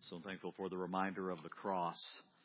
So thankful for the reminder of the cross,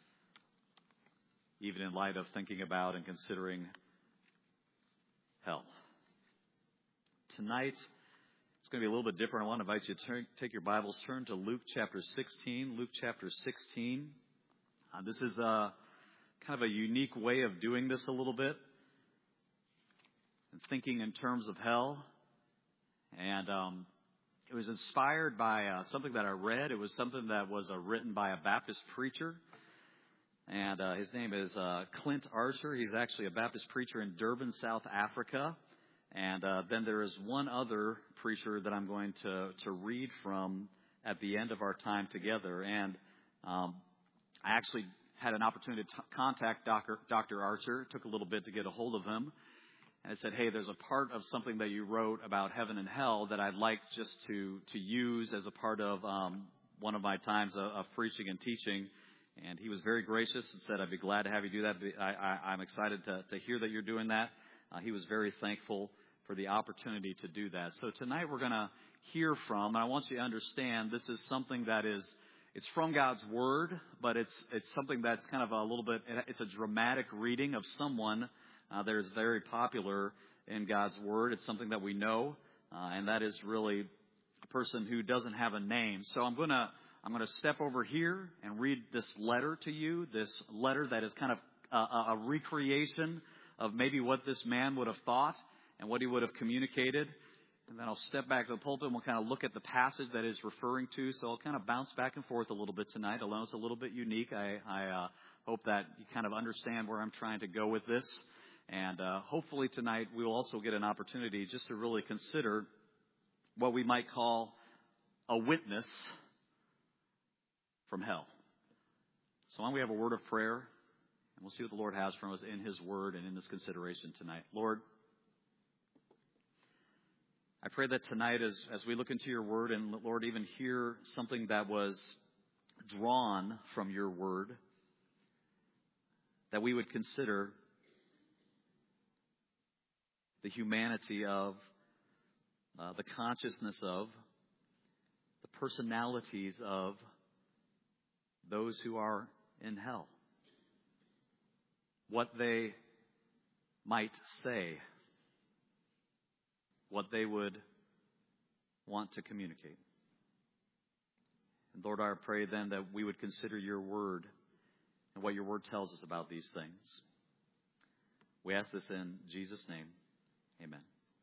even in light of thinking about and considering hell. Tonight, it's going to be a little bit different. I want to invite you to take your Bibles, turn to Luke chapter 16. Luke chapter 16. This is kind of a unique way of doing this a little bit, and thinking in terms of hell. And it was inspired by something that I read. It was something that was written by a Baptist preacher. And his name is Clint Archer. He's actually a Baptist preacher in Durban, South Africa. And then there is one other preacher that I'm going to read from at the end of our time together. And I actually had an opportunity to contact Dr. Archer. It took a little bit to get a hold of him. And I said, hey, there's a part of something that you wrote about heaven and hell that I'd like just to use as a part of one of my times of preaching and teaching. And he was very gracious and said, I'd be glad to have you do that. I'm excited to hear that you're doing that. He was very thankful for the opportunity to do that. So tonight we're going to hear from, and I want you to understand this is something that is, it's from God's Word, but it's something that's kind of a little bit, it's a dramatic reading of someone that is very popular in God's Word. It's something that we know, and that is really a person who doesn't have a name. So I'm going to step over here and read this letter to you, this letter that is kind of a recreation of maybe what this man would have thought and what he would have communicated. And then I'll step back to the pulpit and we'll kind of look at the passage that it's referring to. So I'll kind of bounce back and forth a little bit tonight. I know it's a little bit unique. I hope that you kind of understand where I'm trying to go with this. And hopefully tonight we will also get an opportunity just to really consider what we might call a witness from hell. So why don't we have a word of prayer, and we'll see what the Lord has from us in His Word and in this consideration tonight. Lord, I pray that tonight as we look into your Word and, Lord, even hear something that was drawn from your Word, that we would consider the humanity of, the consciousness of, the personalities of those who are in hell. What they might say, what they would want to communicate. And Lord, I pray then that we would consider your word and what your word tells us about these things. We ask this in Jesus' name. Amen.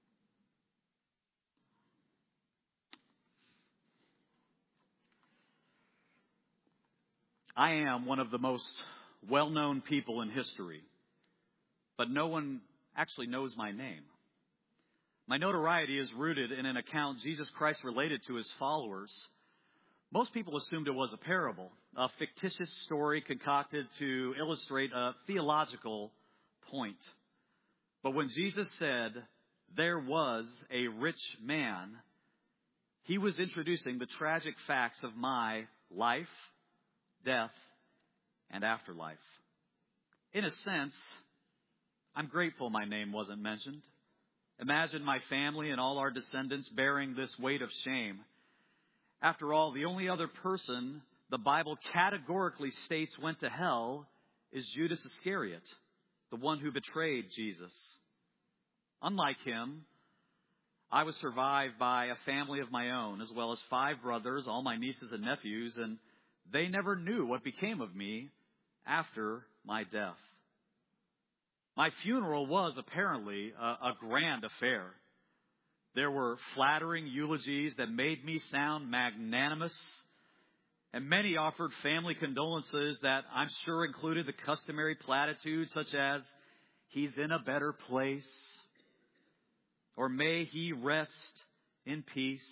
I am one of the most well-known people in history, but no one actually knows my name. My notoriety is rooted in an account Jesus Christ related to his followers. Most people assumed it was a parable, a fictitious story concocted to illustrate a theological point. But when Jesus said, there was a rich man, he was introducing the tragic facts of my life, death, and afterlife. In a sense, I'm grateful my name wasn't mentioned. Imagine my family and all our descendants bearing this weight of shame. After all, the only other person the Bible categorically states went to hell is Judas Iscariot, the one who betrayed Jesus. Unlike him, I was survived by a family of my own, as well as 5 brothers, all my nieces and nephews, and they never knew what became of me after my death. My funeral was apparently a grand affair. There were flattering eulogies that made me sound magnanimous, and many offered family condolences that I'm sure included the customary platitudes such as, he's in a better place, or may he rest in peace.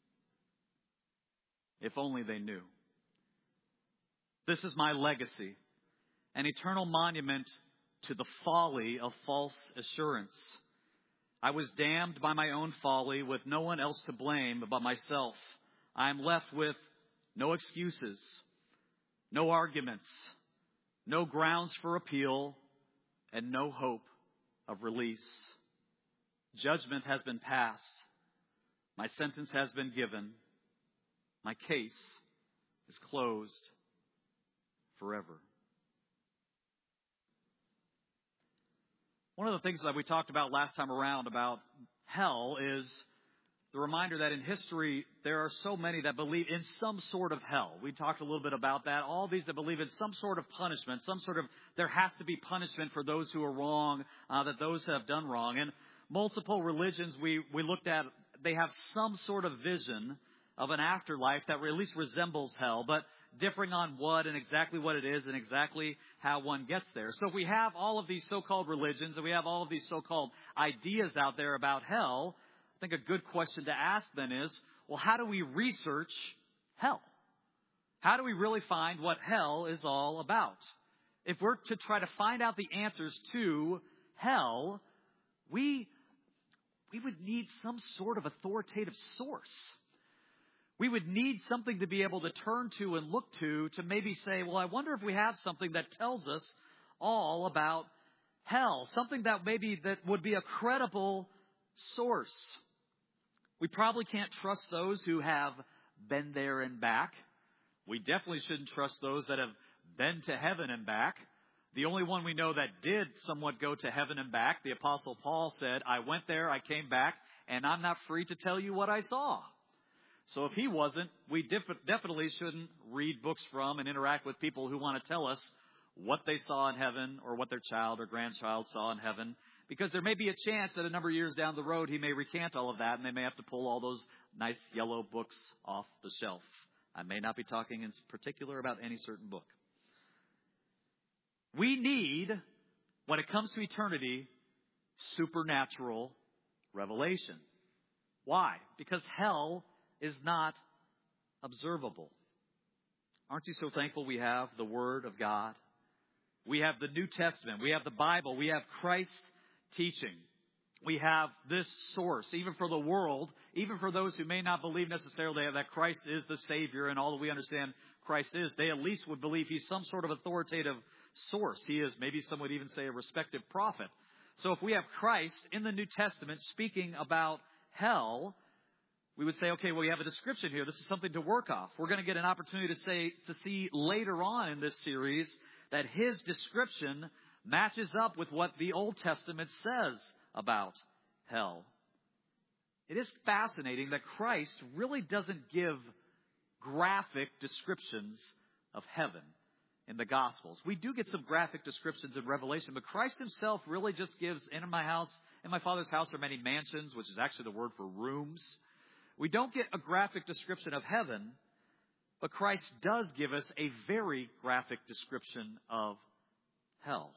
If only they knew. This is my legacy, an eternal monument to the folly of false assurance. I was damned by my own folly with no one else to blame but myself. I am left with no excuses, no arguments, no grounds for appeal, and no hope of release. Judgment has been passed. My sentence has been given. My case is closed forever. One of the things that we talked about last time around about hell is the reminder that in history there are so many that believe in some sort of hell. We talked a little bit about that. All these that believe in some sort of punishment, there has to be punishment for those who are wrong, that those have done wrong. And multiple religions we looked at, they have some sort of vision of an afterlife that at least resembles hell, but differing on what and exactly what it is and exactly how one gets there. So if we have all of these so-called religions and we have all of these so-called ideas out there about hell, I think a good question to ask then is, well, how do we research hell? How do we really find what hell is all about? If we're to try to find out the answers to hell, we would need some sort of authoritative source. We would need something to be able to turn to and look to maybe say, well, I wonder if we have something that tells us all about hell. Something that would be a credible source. We probably can't trust those who have been there and back. We definitely shouldn't trust those that have been to heaven and back. The only one we know that did somewhat go to heaven and back, the Apostle Paul said, I went there, I came back, and I'm not free to tell you what I saw. So if he wasn't, we definitely shouldn't read books from and interact with people who want to tell us what they saw in heaven or what their child or grandchild saw in heaven. Because there may be a chance that a number of years down the road he may recant all of that and they may have to pull all those nice yellow books off the shelf. I may not be talking in particular about any certain book. We need, when it comes to eternity, supernatural revelation. Why? Because hell is not observable. Aren't you so thankful we have the Word of God? We have the New Testament. We have the Bible. We have Christ's teaching. We have this source, even for the world, even for those who may not believe necessarily that Christ is the Savior and all that we understand Christ is, they at least would believe He's some sort of authoritative source. He is, maybe some would even say, a respective prophet. So if we have Christ in the New Testament speaking about hell, we would say, okay, well, we have a description here. This is something to work off. We're going to get an opportunity to see later on in this series that his description matches up with what the Old Testament says about hell. It is fascinating that Christ really doesn't give graphic descriptions of heaven in the Gospels. We do get some graphic descriptions in Revelation, but Christ himself really just gives, in my Father's house are many mansions, which is actually the word for rooms. We don't get a graphic description of heaven, but Christ does give us a very graphic description of hell.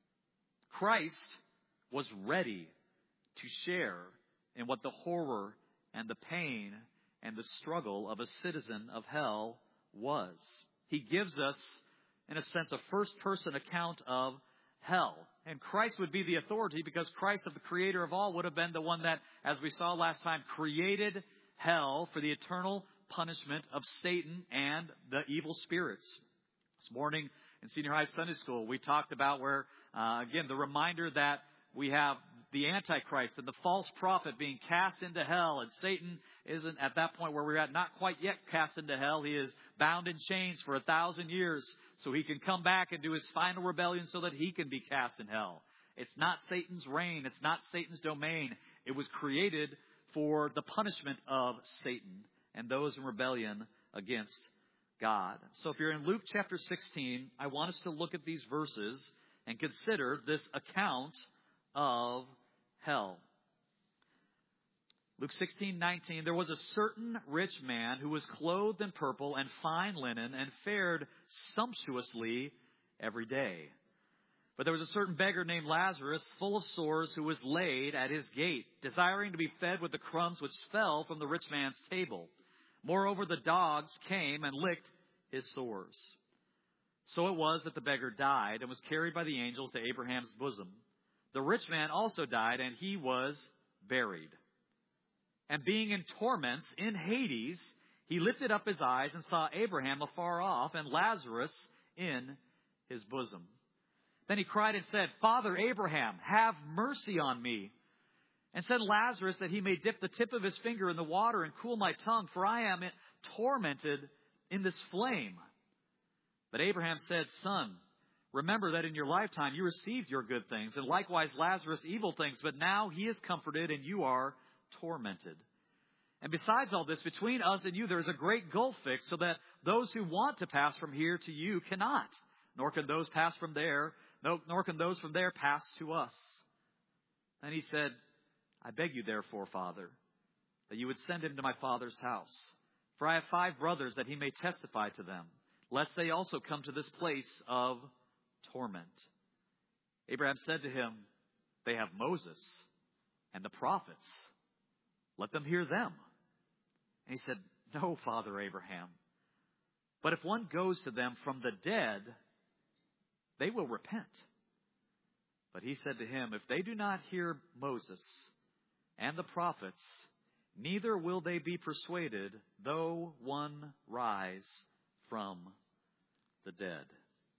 Christ was ready to share in what the horror and the pain and the struggle of a citizen of hell was. He gives us, in a sense, a first-person account of hell. And Christ would be the authority because Christ, the creator of all, would have been the one that, as we saw last time, created hell for the eternal punishment of Satan and the evil spirits. This morning in senior high Sunday school, we talked about where, again, the reminder that we have the Antichrist and the false prophet being cast into hell, and Satan isn't at that point where we're at, not quite yet cast into hell. He is bound in chains for 1,000 years so he can come back and do his final rebellion so that he can be cast in hell. It's not Satan's reign. It's not Satan's domain. It was created for the punishment of Satan and those in rebellion against God. So if you're in Luke chapter 16, I want us to look at these verses and consider this account of hell. Luke 16:19, there was a certain rich man who was clothed in purple and fine linen and fared sumptuously every day. But there was a certain beggar named Lazarus, full of sores, who was laid at his gate, desiring to be fed with the crumbs which fell from the rich man's table. Moreover, the dogs came and licked his sores. So it was that the beggar died and was carried by the angels to Abraham's bosom. The rich man also died, and he was buried. And being in torments in Hades, he lifted up his eyes and saw Abraham afar off and Lazarus in his bosom. Then he cried and said, Father Abraham, have mercy on me, and send Lazarus that he may dip the tip of his finger in the water and cool my tongue, for I am tormented in this flame?" But Abraham said, "Son, remember that in your lifetime you received your good things, and likewise Lazarus evil things, but now he is comforted and you are tormented. And besides all this, between us and you there is a great gulf fixed, so that those who want to pass from here to you cannot, nor can those from there pass to us." And he said, "I beg you therefore, Father, that you would send him to my father's house. For I have 5 brothers, that he may testify to them, lest they also come to this place of torment." Abraham said to him, "They have Moses and the prophets. Let them hear them." And he said, "No, Father Abraham. But if one goes to them from the dead, they will repent." But he said to him, "If they do not hear Moses and the prophets, neither will they be persuaded, though one rise from the dead."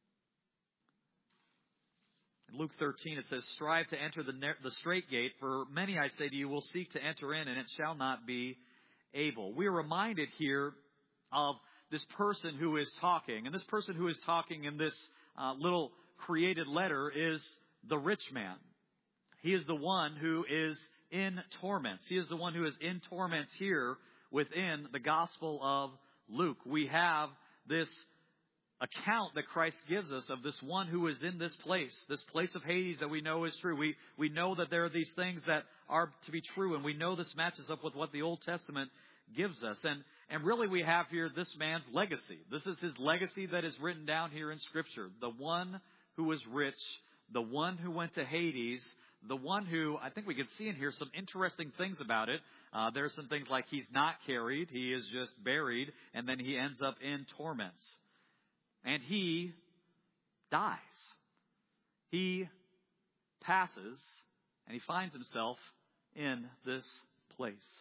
In Luke 13 it says, "Strive to enter the straight gate, for many, I say to you, will seek to enter in, and it shall not be able." We are reminded here of this person who is talking. And this person who is talking in this little created letter is the rich man. He is the one who is in torments. He is the one who is in torments here within the Gospel of Luke. We have this account that Christ gives us of this one who is in this place of Hades that we know is true. We know that there are these things that are to be true, and we know this matches up with what the Old Testament gives us. And really we have here this man's legacy. This is his legacy that is written down here in Scripture. The one who was rich, the one who went to Hades, the one who, I think we can see in here some interesting things about it. There's some things like he's not carried, he is just buried, and then he ends up in torments. And he dies. He passes, and he finds himself in this place.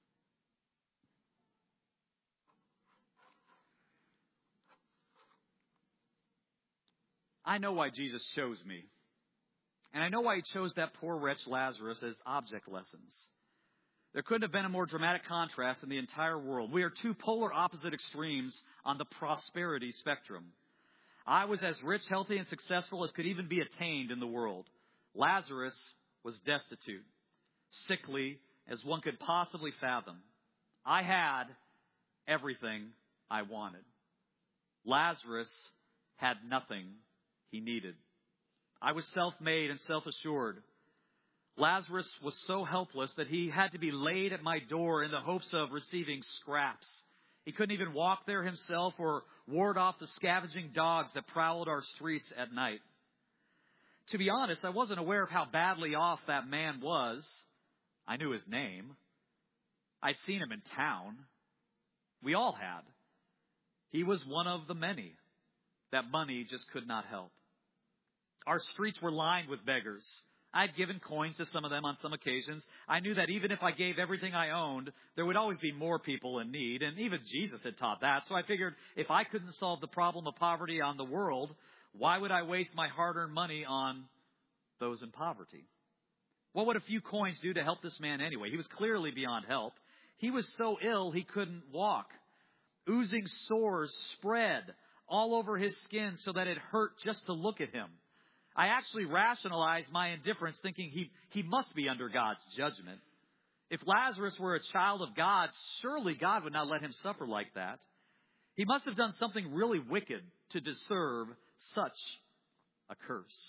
I know why Jesus chose me. And I know why he chose that poor wretch Lazarus as object lessons. There couldn't have been a more dramatic contrast in the entire world. We are 2 polar opposite extremes on the prosperity spectrum. I was as rich, healthy, and successful as could even be attained in the world. Lazarus was destitute, sickly as one could possibly fathom. I had everything I wanted. Lazarus had nothing he needed. I was self-made and self-assured. Lazarus was so helpless that he had to be laid at my door in the hopes of receiving scraps. He couldn't even walk there himself or ward off the scavenging dogs that prowled our streets at night. To be honest, I wasn't aware of how badly off that man was. I knew his name. I'd seen him in town. We all had. He was one of the many that money just could not help. Our streets were lined with beggars. I'd given coins to some of them on some occasions. I knew that even if I gave everything I owned, there would always be more people in need. And even Jesus had taught that. So I figured if I couldn't solve the problem of poverty on the world, why would I waste my hard-earned money on those in poverty? What would a few coins do to help this man anyway? He was clearly beyond help. He was so ill he couldn't walk. Oozing sores spread all over his skin so that it hurt just to look at him. I actually rationalized my indifference, thinking he must be under God's judgment. If Lazarus were a child of God, surely God would not let him suffer like that. He must have done something really wicked to deserve such a curse.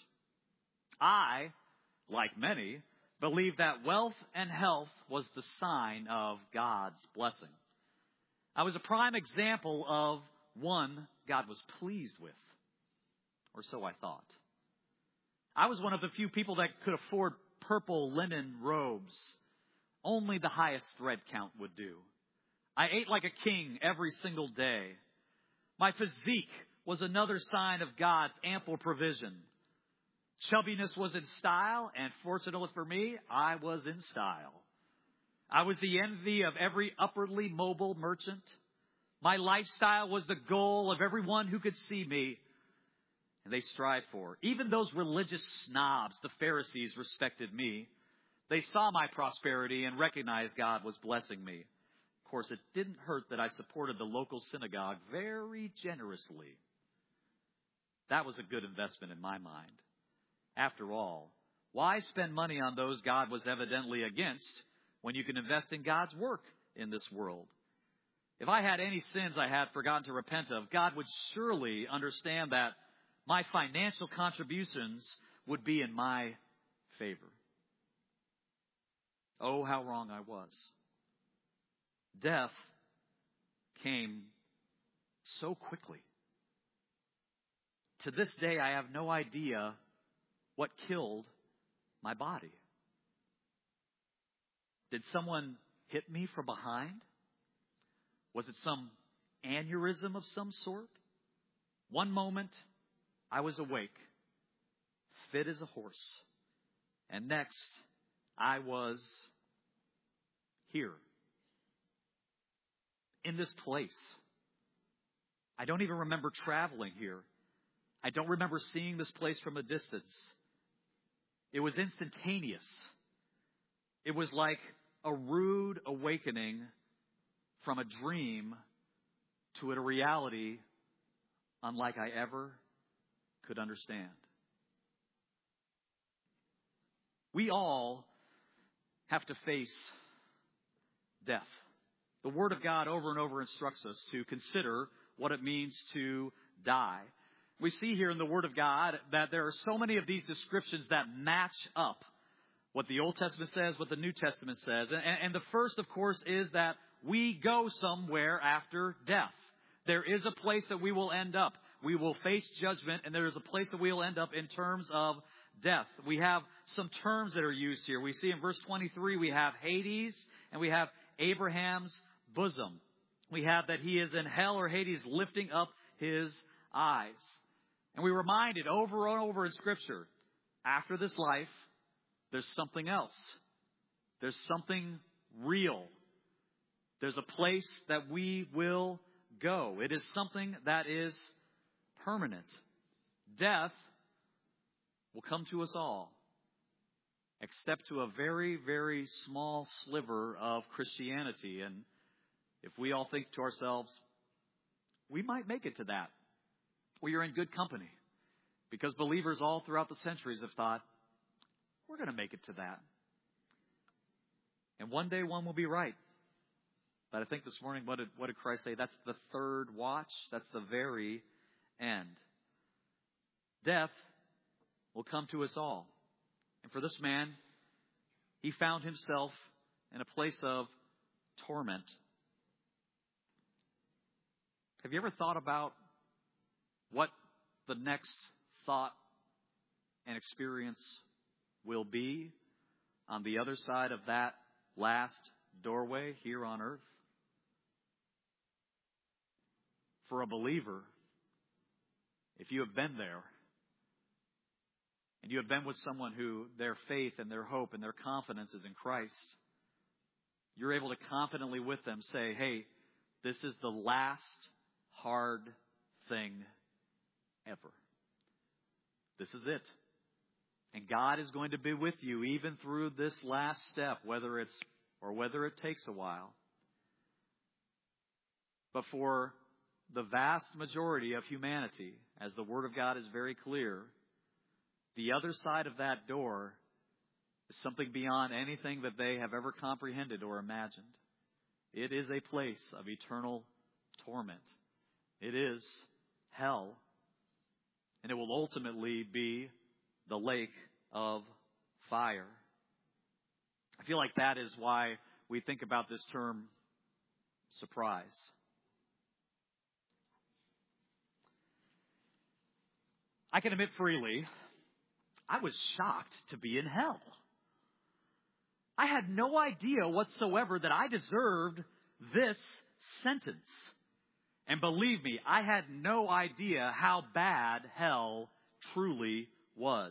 I, like many, believed that wealth and health was the sign of God's blessing. I was a prime example of one God was pleased with, or so I thought. I was one of the few people that could afford purple linen robes. Only the highest thread count would do. I ate like a king every single day. My physique was another sign of God's ample provision. Chubbiness was in style, and fortunately for me, I was in style. I was the envy of every upwardly mobile merchant. My lifestyle was the goal of everyone who could see me. And they strive for. Even those religious snobs, the Pharisees, respected me. They saw my prosperity and recognized God was blessing me. Of course, it didn't hurt that I supported the local synagogue very generously. That was a good investment in my mind. After all, why spend money on those God was evidently against when you can invest in God's work in this world? If I had any sins I had forgotten to repent of, God would surely understand that my financial contributions would be in my favor. Oh, how wrong I was. Death came so quickly. To this day, I have no idea what killed my body. Did someone hit me from behind? Was it some aneurysm of some sort? One moment, I was awake, fit as a horse. And next, I was here, in this place. I don't even remember traveling here. I don't remember seeing this place from a distance. It was instantaneous. It was like a rude awakening from a dream to a reality unlike I ever could understand. We all have to face death. The Word of God over and over instructs us to consider what it means to die. We see here in the Word of God that there are so many of these descriptions that match up what the Old Testament says, what the New Testament says. And the first, of course, is that we go somewhere after death. There is a place that we will end up. We will face judgment, and there is a place that we will end up in terms of death. We have some terms that are used here. We see in verse 23, we have Hades, and we have Abraham's bosom. We have that he is in hell or Hades, lifting up his eyes. And we're reminded over and over in Scripture, after this life, there's something else. There's something real. There's a place that we will go. It is something that is permanent. Death will come to us all, except to a very, very small sliver of Christianity. And if we all think to ourselves, we might make it to that, we are in good company. Because believers all throughout the centuries have thought, we're going to make it to that. And one day one will be right. But I think this morning, what did Christ say? That's the third watch. That's the very end. Death will come to us all. And for this man, he found himself in a place of torment. Have you ever thought about what the next thought and experience will be on the other side of that last doorway here on earth? For a believer, if you have been there, and you have been with someone who their faith and their hope and their confidence is in Christ, you're able to confidently with them say, hey, this is the last hard thing ever. This is it. And God is going to be with you even through this last step, whether it takes a while. But for the vast majority of humanity, as the Word of God is very clear, the other side of that door is something beyond anything that they have ever comprehended or imagined. It is a place of eternal torment. It is hell. And it will ultimately be the lake of fire. I feel like that is why we think about this term surprise. I can admit freely, I was shocked to be in hell. I had no idea whatsoever that I deserved this sentence. And believe me, I had no idea how bad hell truly was.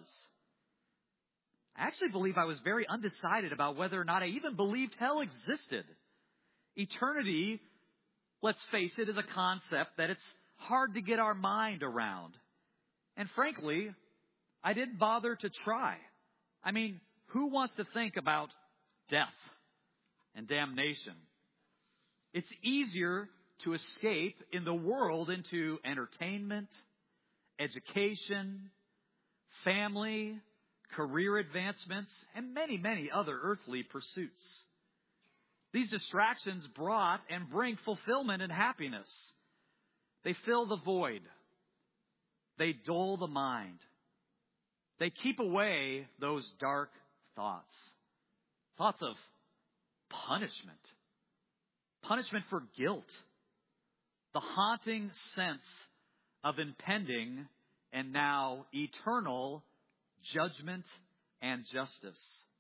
I actually believe I was very undecided about whether or not I even believed hell existed. Eternity, let's face it, is a concept that it's hard to get our mind around. And frankly, I didn't bother to try. I mean, who wants to think about death and damnation? It's easier to escape in the world into entertainment, education, family, career advancements, and many, many other earthly pursuits. These distractions brought and bring fulfillment and happiness. They fill the void. They dull the mind. They keep away those dark thoughts. Thoughts of punishment. Punishment for guilt. The haunting sense of impending and now eternal judgment and justice.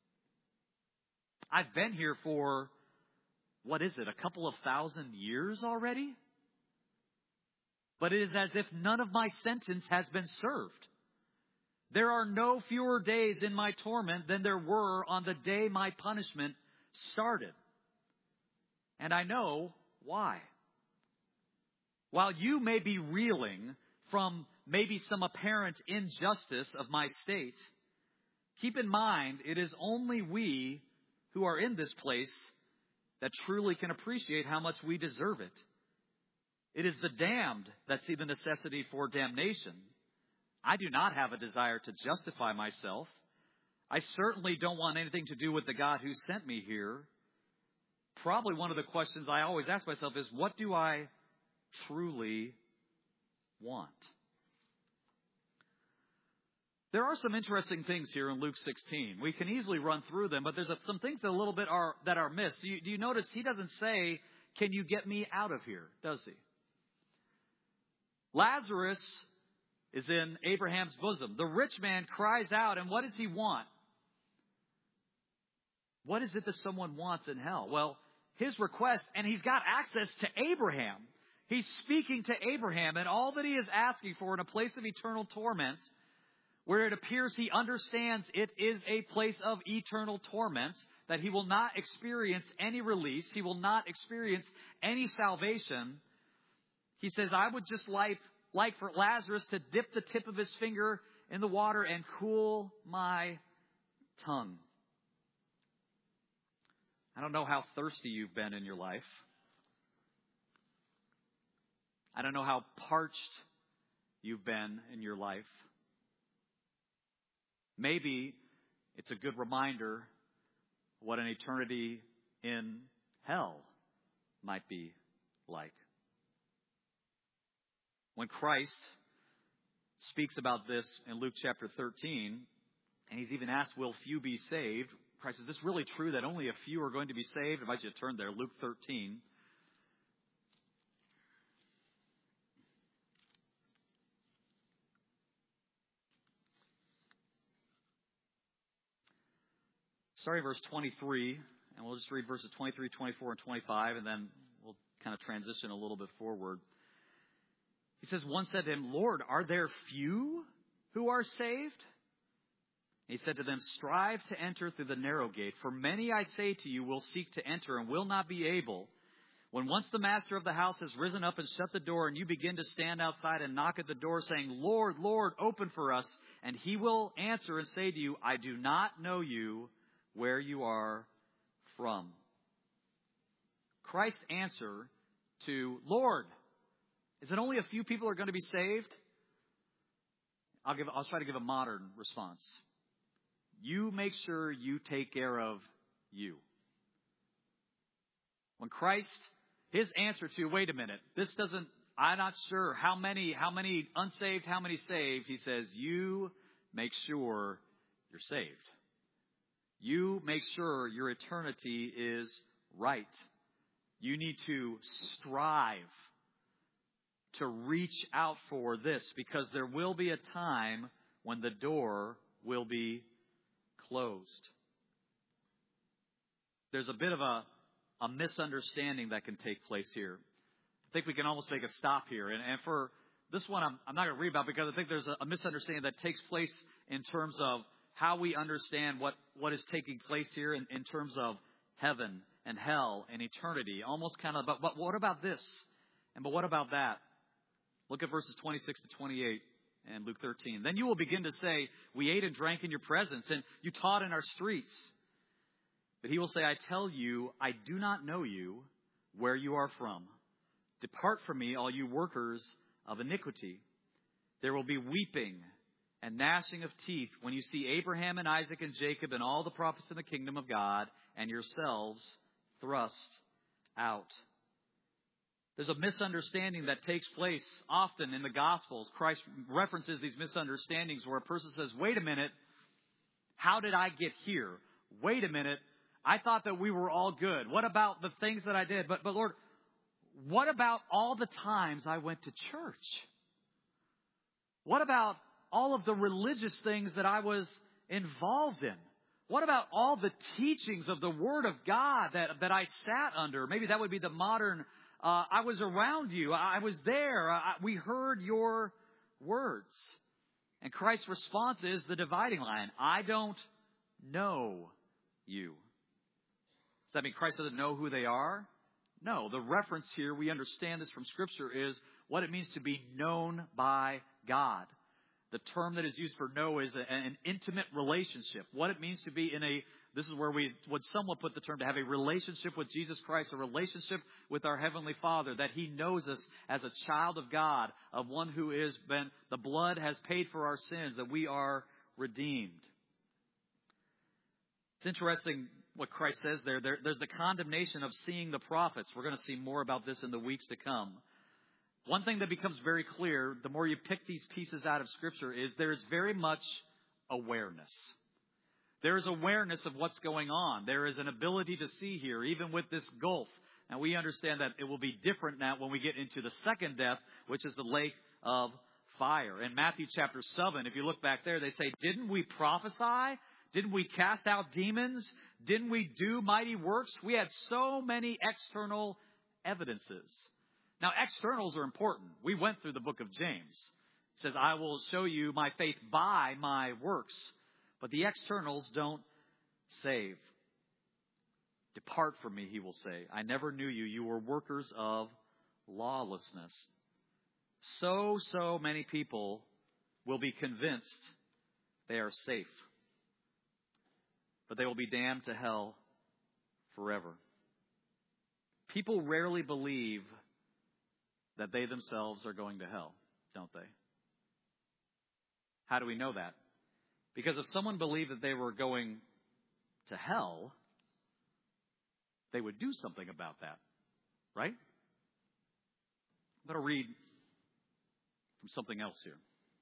I've been here for, what is it, a couple of thousand years already? But it is as if none of my sentence has been served. There are no fewer days in my torment than there were on the day my punishment started. And I know why. While you may be reeling from maybe some apparent injustice of my state, keep in mind it is only we who are in this place that truly can appreciate how much we deserve it. It is the damned that see the necessity for damnation. I do not have a desire to justify myself. I certainly don't want anything to do with the God who sent me here. Probably one of the questions I always ask myself is, what do I truly want? There are some interesting things here in Luke 16. We can easily run through them, but there's some things that a little bit are missed. Do you notice he doesn't say, "Can you get me out of here?" does he? Lazarus is in Abraham's bosom. The rich man cries out, and what does he want? What is it that someone wants in hell? Well, his request, and he's got access to Abraham. He's speaking to Abraham, and all that he is asking for in a place of eternal torment, where it appears he understands it is a place of eternal torment, that he will not experience any release, he will not experience any salvation. He says, I would just like for Lazarus to dip the tip of his finger in the water and cool my tongue. I don't know how thirsty you've been in your life. I don't know how parched you've been in your life. Maybe it's a good reminder what an eternity in hell might be like. When Christ speaks about this in Luke chapter 13, and he's even asked, will few be saved? Christ, is this really true that only a few are going to be saved? I invite you to turn there, Luke 13. Starting verse 23, and we'll just read verses 23, 24, and 25, and then we'll kind of transition a little bit forward. He says, one said to him, Lord, are there few who are saved? He said to them, strive to enter through the narrow gate, for many, I say to you, will seek to enter and will not be able. When once the master of the house has risen up and shut the door, and you begin to stand outside and knock at the door, saying, Lord, Lord, open for us, and he will answer and say to you, I do not know you, where you are from. Christ's answer to, Lord, is it only a few people are going to be saved? I'll try to give a modern response. You make sure you take care of you. When Christ, his answer to, wait a minute, I'm not sure how many unsaved, how many saved, he says, you make sure you're saved. You make sure your eternity is right. You need to strive to reach out for this, because there will be a time when the door will be closed. There's a bit of a misunderstanding that can take place here. I think we can almost make a stop here. And for this one, I'm not going to read about, because I think there's a misunderstanding that takes place in terms of how we understand what is taking place here in terms of heaven and hell and eternity. Almost kind of, but what about this? But what about that? Look at verses 26 to 28 and Luke 13. Then you will begin to say, we ate and drank in your presence, and you taught in our streets. But he will say, I tell you, I do not know you. where you are from. Depart from me, all you workers of iniquity. There will be weeping and gnashing of teeth when you see Abraham and Isaac and Jacob and all the prophets in the kingdom of God and yourselves thrust out. There's a misunderstanding that takes place often in the Gospels. Christ references these misunderstandings where a person says, wait a minute, how did I get here? Wait a minute, I thought that we were all good. What about the things that I did? But Lord, what about all the times I went to church? What about all of the religious things that I was involved in? What about all the teachings of the Word of God that I sat under? Maybe that would be the modern, I was around you. I was there. We heard your words. And Christ's response is the dividing line. I don't know you. Does that mean Christ doesn't know who they are? No. The reference here, we understand this from Scripture, is what it means to be known by God. The term that is used for know is an intimate relationship. What it means to be this is where we would somewhat put the term, to have a relationship with Jesus Christ, a relationship with our Heavenly Father, that He knows us as a child of God, of one who the blood has paid for our sins, that we are redeemed. It's interesting what Christ says there. There's the condemnation of seeing the prophets. We're going to see more about this in the weeks to come. One thing that becomes very clear, the more you pick these pieces out of Scripture, is there is very much awareness. There is awareness of what's going on. There is an ability to see here, even with this gulf. And we understand that it will be different now when we get into the second death, which is the lake of fire. In Matthew chapter 7, if you look back there, they say, didn't we prophesy? Didn't we cast out demons? Didn't we do mighty works? We had so many external evidences. Now, externals are important. We went through the book of James. It says, I will show you my faith by my works. But the externals don't save. Depart from me, he will say. I never knew you. You were workers of lawlessness. So many people will be convinced they are safe. But they will be damned to hell forever. People rarely believe that they themselves are going to hell, don't they? How do we know that? Because if someone believed that they were going to hell, they would do something about that, right? I'm going to read from something else here.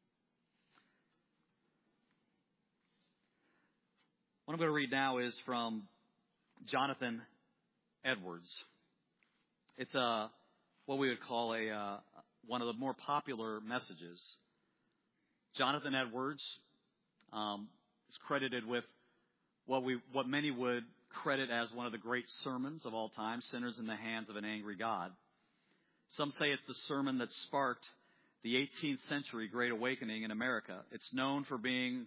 What I'm going to read now is from Jonathan Edwards. It's what we would call one of the more popular messages. Jonathan Edwards is credited with what many would credit as one of the great sermons of all time, Sinners in the Hands of an Angry God. Some say it's the sermon that sparked the 18th century Great Awakening in America. It's known for being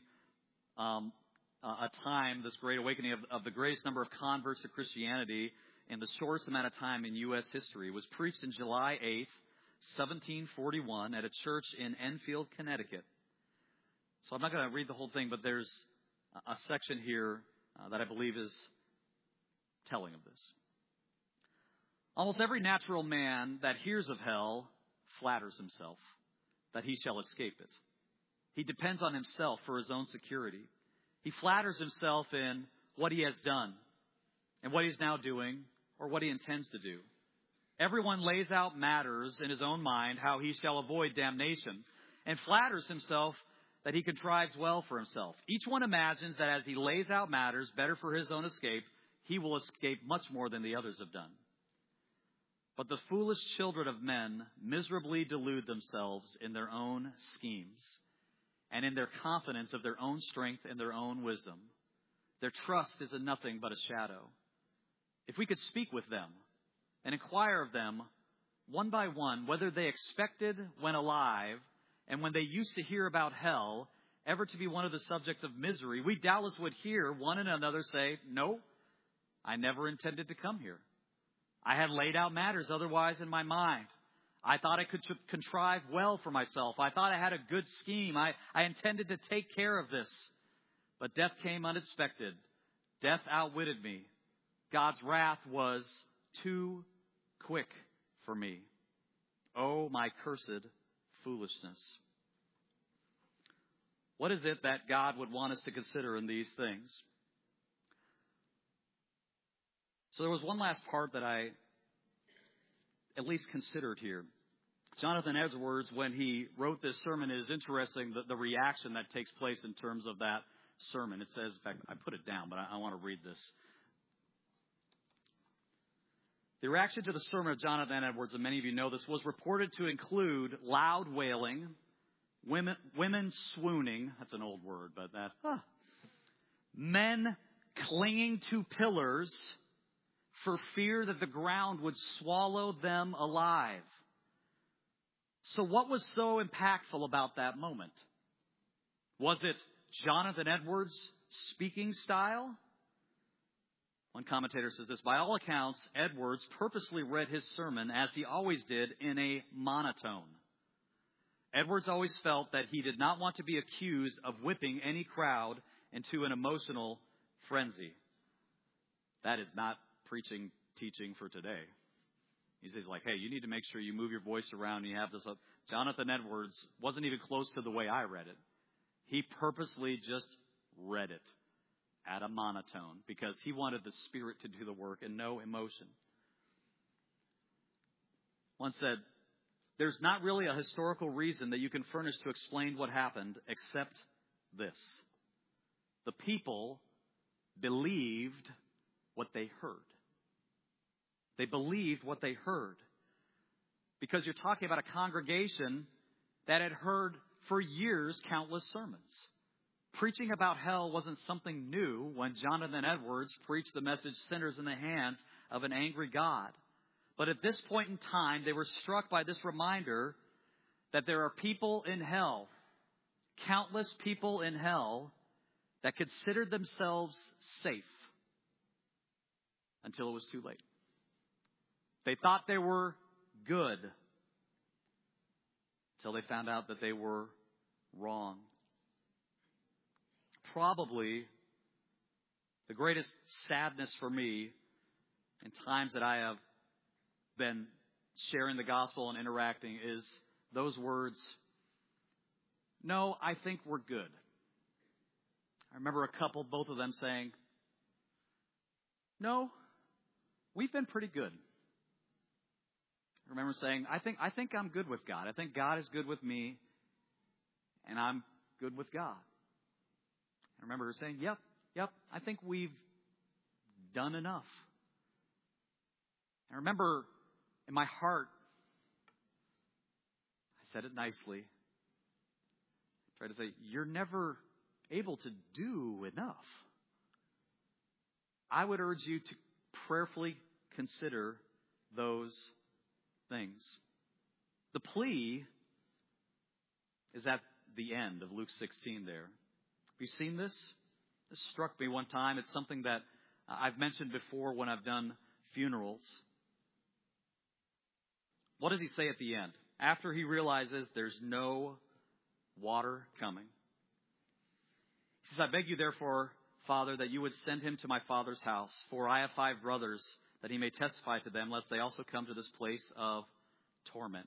a time, this Great Awakening, of the greatest number of converts to Christianity in the shortest amount of time in U.S. history. It was preached in July 8th, 1741 at a church in Enfield, Connecticut. So I'm not going to read the whole thing, but there's a section here that I believe is telling of this. Almost every natural man that hears of hell flatters himself that he shall escape it. He depends on himself for his own security. He flatters himself in what he has done and what he's now doing or what he intends to do. Everyone lays out matters in his own mind how he shall avoid damnation and flatters himself that he contrives well for himself. Each one imagines that as he lays out matters better for his own escape, he will escape much more than the others have done. But the foolish children of men miserably delude themselves in their own schemes and in their confidence of their own strength and their own wisdom. Their trust is in nothing but a shadow. If we could speak with them and inquire of them one by one whether they expected when alive and when they used to hear about hell ever to be one of the subjects of misery, we doubtless would hear one and another say, no, I never intended to come here. I had laid out matters otherwise in my mind. I thought I could contrive well for myself. I thought I had a good scheme. I intended to take care of this. But death came unexpected. Death outwitted me. God's wrath was too quick for me. Oh, my cursed foolishness. What is it that God would want us to consider in these things? So there was one last part that I at least considered here. Jonathan Edwards, when he wrote this sermon, it is interesting the reaction that takes place in terms of that sermon. It says, in fact, I put it down, but I want to read this. The reaction to the sermon of Jonathan Edwards, and many of you know this, was reported to include loud wailing, women swooning, that's an old word, but men clinging to pillars for fear that the ground would swallow them alive. So what was so impactful about that moment? Was it Jonathan Edwards' speaking style? One commentator says this: by all accounts, Edwards purposely read his sermon, as he always did, in a monotone. Edwards always felt that he did not want to be accused of whipping any crowd into an emotional frenzy. That is not preaching, teaching for today. He says, like, hey, you need to make sure you move your voice around and you have this up. Jonathan Edwards wasn't even close to the way I read it. He purposely just read it at a monotone because he wanted the Spirit to do the work and no emotion. One said, there's not really a historical reason that you can furnish to explain what happened except this. The people believed what they heard. They believed what they heard. Because you're talking about a congregation that had heard for years countless sermons. Preaching about hell wasn't something new when Jonathan Edwards preached the message, sinners in the hands of an angry God. But at this point in time, they were struck by this reminder that there are people in hell, countless people in hell, that considered themselves safe until it was too late. They thought they were good until they found out that they were wrong. Probably the greatest sadness for me in times that I have been sharing the gospel and interacting is those words, no, I think we're good. I remember a couple, both of them saying, no, we've been pretty good. I remember saying, I think I'm good with God. I think God is good with me, and I'm good with God. I remember her saying, yep, I think we've done enough. I remember in my heart, I said it nicely. I tried to say, you're never able to do enough. I would urge you to prayerfully consider those things. The plea is at the end of Luke 16 there. Have you seen this? This struck me one time. It's something that I've mentioned before when I've done funerals. What does he say at the end? After he realizes there's no water coming. He says, I beg you therefore, Father, that you would send him to my father's house, for I have 5 brothers, that he may testify to them, lest they also come to this place of torment.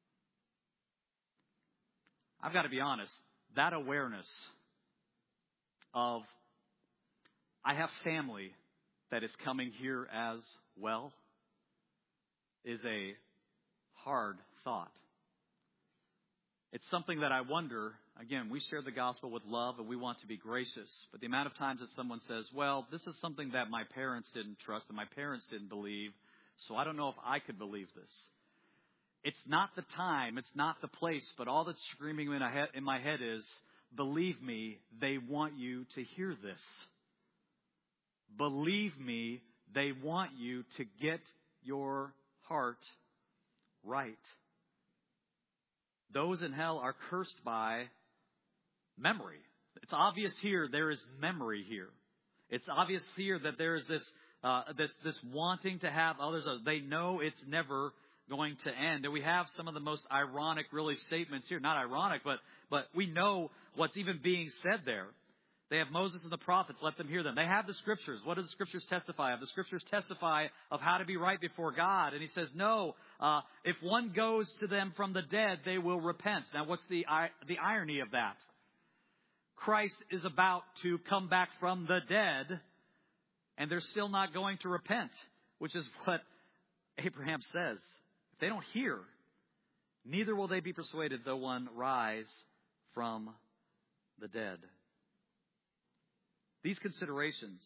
I've got to be honest, that awareness of I have family that is coming here as well is a hard thought. It's something that I wonder, again, we share the gospel with love and we want to be gracious, but the amount of times that someone says, well, this is something that my parents didn't trust and my parents didn't believe, so I don't know if I could believe this. It's not the time, it's not the place, but all that's screaming in my head is, believe me, they want you to hear this. Believe me, they want you to get your heart right. Those in hell are cursed by memory. It's obvious here there is memory here. It's obvious here that there is this wanting to have others. They know it's never going to end. And we have some of the most ironic, really, statements here. Not ironic, but we know what's even being said there. They have Moses and the prophets. Let them hear them. They have the Scriptures. What do the Scriptures testify of? The Scriptures testify of how to be right before God. And he says, no, if one goes to them from the dead, they will repent. Now, what's the irony of that? Christ is about to come back from the dead, and they're still not going to repent, which is what Abraham says. If they don't hear, neither will they be persuaded, though one rise from the dead. These considerations,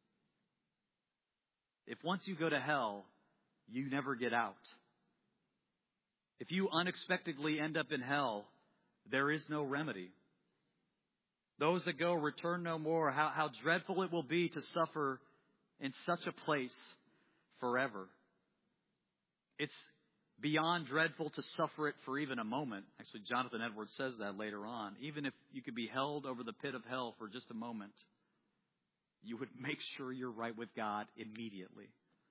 if once you go to hell, you never get out. If you unexpectedly end up in hell, there is no remedy. Those that go return no more. How dreadful it will be to suffer in such a place forever. It's beyond dreadful to suffer it for even a moment. Actually, Jonathan Edwards says that later on. Even if you could be held over the pit of hell for just a moment, you would make sure you're right with God immediately.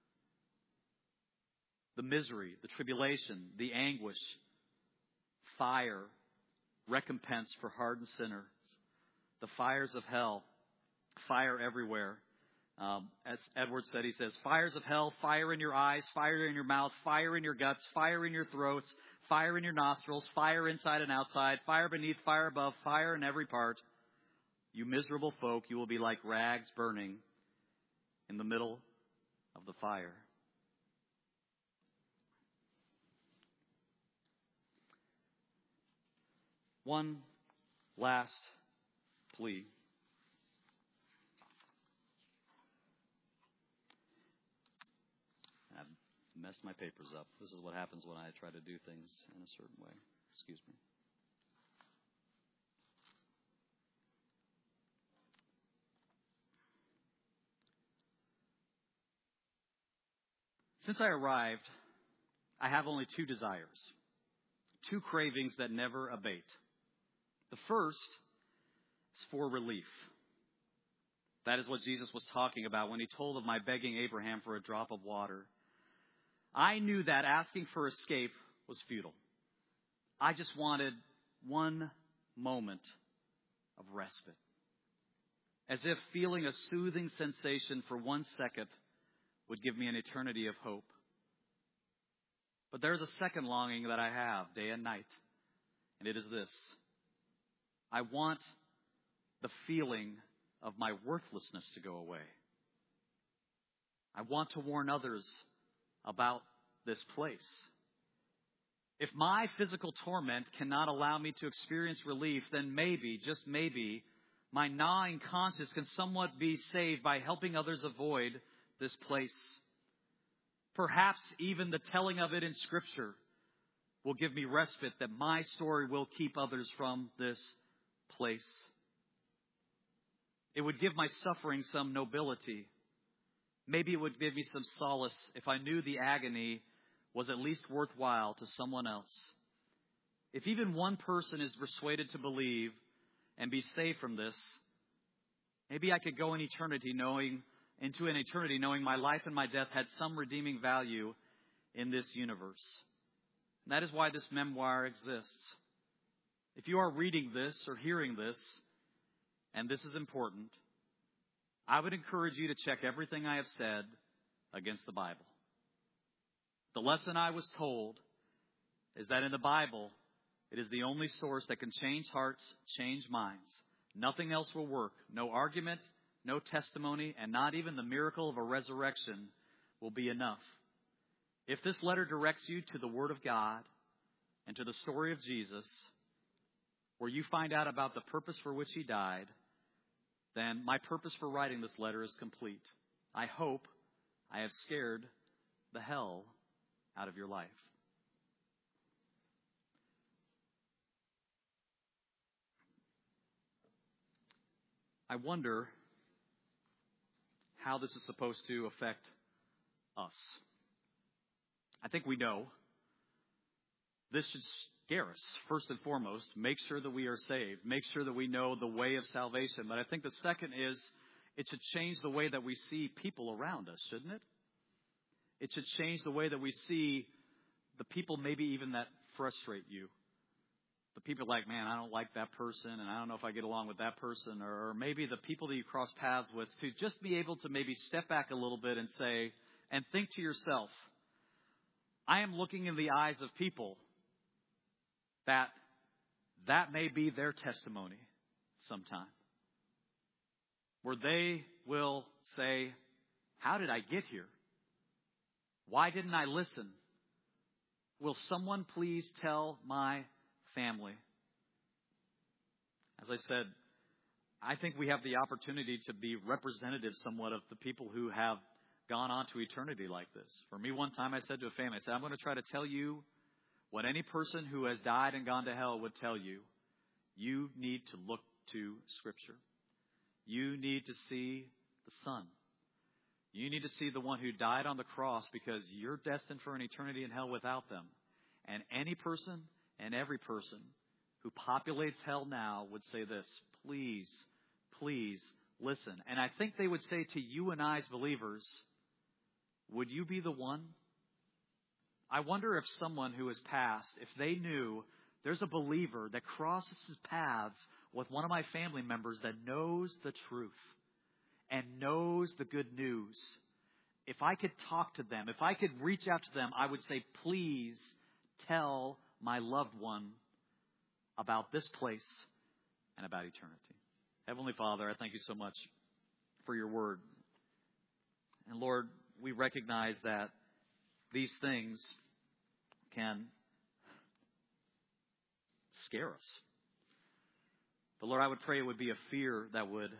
The misery, the tribulation, the anguish, fire, recompense for hardened sinners, the fires of hell, fire everywhere. As Edwards said, he says, fires of hell, fire in your eyes, fire in your mouth, fire in your guts, fire in your throats, fire in your nostrils, fire inside and outside, fire beneath, fire above, fire in every part. You miserable folk, you will be like rags burning in the middle of the fire. One last plea. I've messed my papers up. This is what happens when I try to do things in a certain way. Excuse me. Since I arrived, I have only two desires, two cravings that never abate. The first is for relief. That is what Jesus was talking about when he told of my begging Abraham for a drop of water. I knew that asking for escape was futile. I just wanted one moment of respite. As if feeling a soothing sensation for 1 second would give me an eternity of hope. But there's a second longing that I have day and night, and it is this. I want the feeling of my worthlessness to go away. I want to warn others about this place. If my physical torment cannot allow me to experience relief, then maybe, just maybe, my gnawing conscience can somewhat be saved by helping others avoid this place. Perhaps even the telling of it in Scripture will give me respite that my story will keep others from this place. It would give my suffering some nobility. Maybe it would give me some solace if I knew the agony was at least worthwhile to someone else. If even one person is persuaded to believe and be saved from this, maybe I could go into an eternity knowing my life and my death had some redeeming value in this universe. And that is why this memoir exists. If you are reading this or hearing this, and this is important, I would encourage you to check everything I have said against the Bible. The lesson I was told is that in the Bible, it is the only source that can change hearts, change minds. Nothing else will work. No argument, no testimony, and not even the miracle of a resurrection will be enough. If this letter directs you to the Word of God and to the story of Jesus, where you find out about the purpose for which He died, then my purpose for writing this letter is complete. I hope I have scared the hell out of your life. I wonder how this is supposed to affect us. I think we know. This should scare us, first and foremost. Make sure that we are saved. Make sure that we know the way of salvation. But I think the second is it should change the way that we see people around us, shouldn't it? It should change the way that we see the people maybe even that frustrate you. the people are like, man, I don't like that person, and I don't know if I get along with that person, or maybe the people that you cross paths with, to just be able to maybe step back a little bit and say, and think to yourself, I am looking in the eyes of people that may be their testimony sometime, where they will say, how did I get here? Why didn't I listen? Will someone please tell my family? As I said, I think we have the opportunity to be representative somewhat of the people who have gone on to eternity like this. For me, one time I said to a family, I said, I'm going to try to tell you what any person who has died and gone to hell would tell you. You need to look to Scripture. You need to see the Son. You need to see the one who died on the cross, because you're destined for an eternity in hell without them. And any person and every person who populates hell now would say this, please, please listen. And I think they would say to you and I as believers, would you be the one? I wonder if someone who has passed, if they knew there's a believer that crosses paths with one of my family members that knows the truth and knows the good news. If I could talk to them, if I could reach out to them, I would say, please tell my loved one about this place and about eternity. Heavenly Father, I thank you so much for your word. And Lord, we recognize that these things can scare us. But Lord, I would pray it would be a fear that would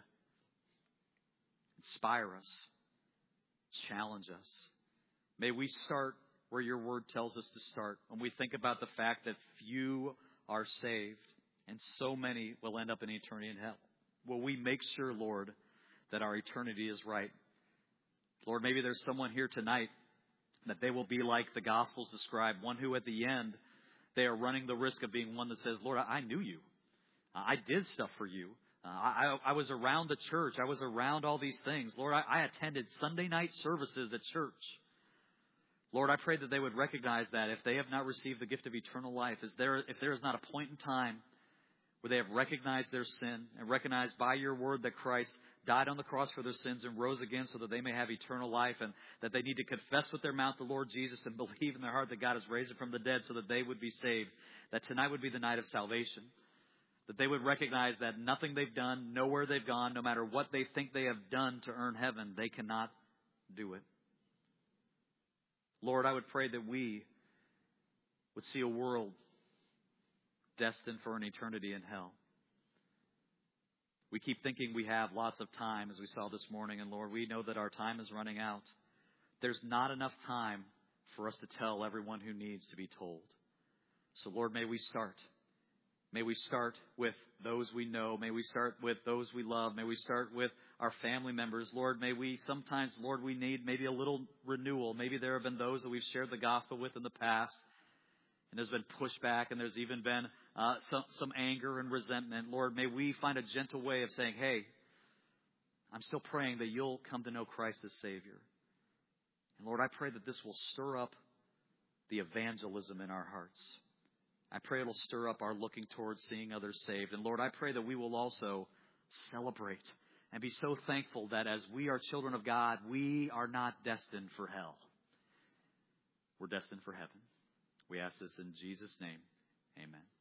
inspire us, challenge us. May we start where your word tells us to start, when we think about the fact that few are saved and so many will end up in eternity in hell. Will we make sure, Lord, that our eternity is right? Lord, maybe there's someone here tonight that they will be like the Gospels describe, one who at the end, they are running the risk of being one that says, Lord, I knew you. I did stuff for you. I was around the church. I was around all these things. Lord, I attended Sunday night services at church. Lord, I pray that they would recognize that if they have not received the gift of eternal life, if there is not a point in time where they have recognized their sin and recognized by your word that Christ died on the cross for their sins and rose again so that they may have eternal life, and that they need to confess with their mouth the Lord Jesus and believe in their heart that God has raised him from the dead so that they would be saved, that tonight would be the night of salvation. That they would recognize that nothing they've done, nowhere they've gone, no matter what they think they have done to earn heaven, they cannot do it. Lord, I would pray that we would see a world destined for an eternity in hell. We keep thinking we have lots of time, as we saw this morning, and Lord, we know that our time is running out. There's not enough time for us to tell everyone who needs to be told. So Lord, may we start. May we start with those we know. May we start with those we love. May we start with our family members. Lord, may we sometimes, Lord, we need maybe a little renewal. Maybe there have been those that we've shared the gospel with in the past, and there's been pushback, and there's even been some anger and resentment. Lord, may we find a gentle way of saying, hey, I'm still praying that you'll come to know Christ as Savior. And Lord, I pray that this will stir up the evangelism in our hearts. I pray it'll stir up our looking towards seeing others saved. And Lord, I pray that we will also celebrate and be so thankful that as we are children of God, we are not destined for hell. We're destined for heaven. We ask this in Jesus' name. Amen.